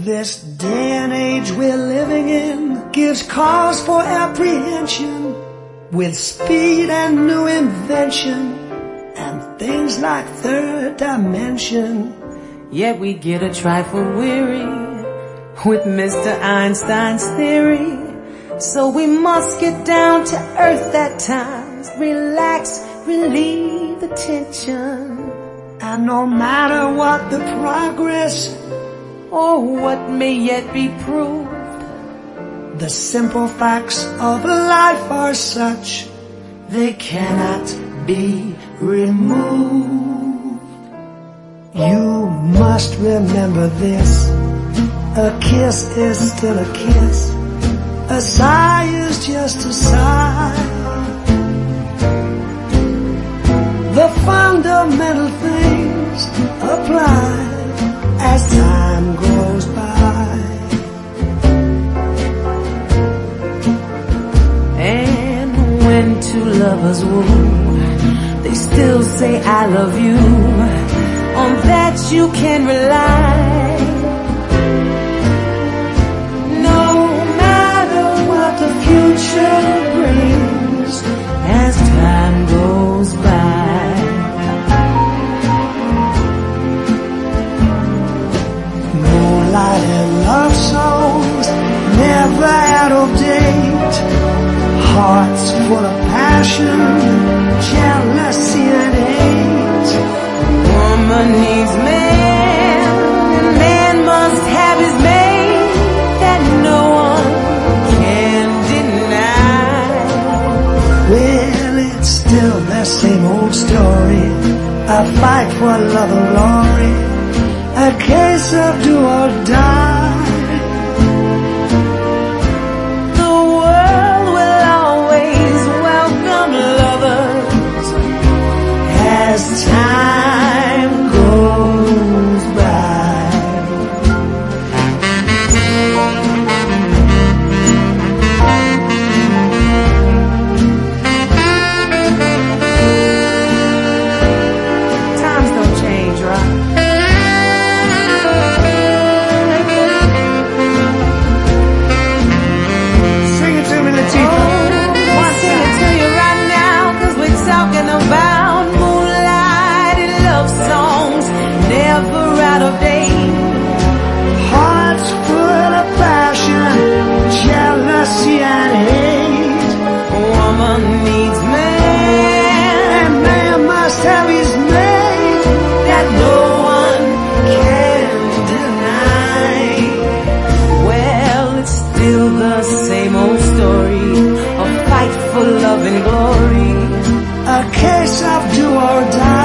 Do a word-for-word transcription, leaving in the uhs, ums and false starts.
This day and age we're living in gives cause for apprehension, with speed and new invention and things like third dimension. Yet we get a trifle weary with Mister Einstein's theory. So we must get down to earth at times, relax, relieve the tension. And no matter what the progress or what may yet be proved, the simple facts of life are such they cannot be removed. You must remember this: a kiss is still a kiss, a sigh is just a sigh. The fundamental things apply as time goes by. And when two lovers woo, they still say I love you. On that you can rely. No matter what the future brings as time goes by. Moonlight and love songs never out of date, hearts full of passion, jealousy and hate. Woman needs man, and man must have his mate, that no one can deny. Well, it's still the same old story, a fight for love and glory, a case of do or die. The world will always welcome lovers as time goes by. Times don't change, right? Talking about moonlight and love songs, never out of date. Hearts full of passion, jealousy and hate. A woman needs man, and man must have his mate, that no one can deny. Well, it's still the same old story, a fight for love and glory, a case of do or die.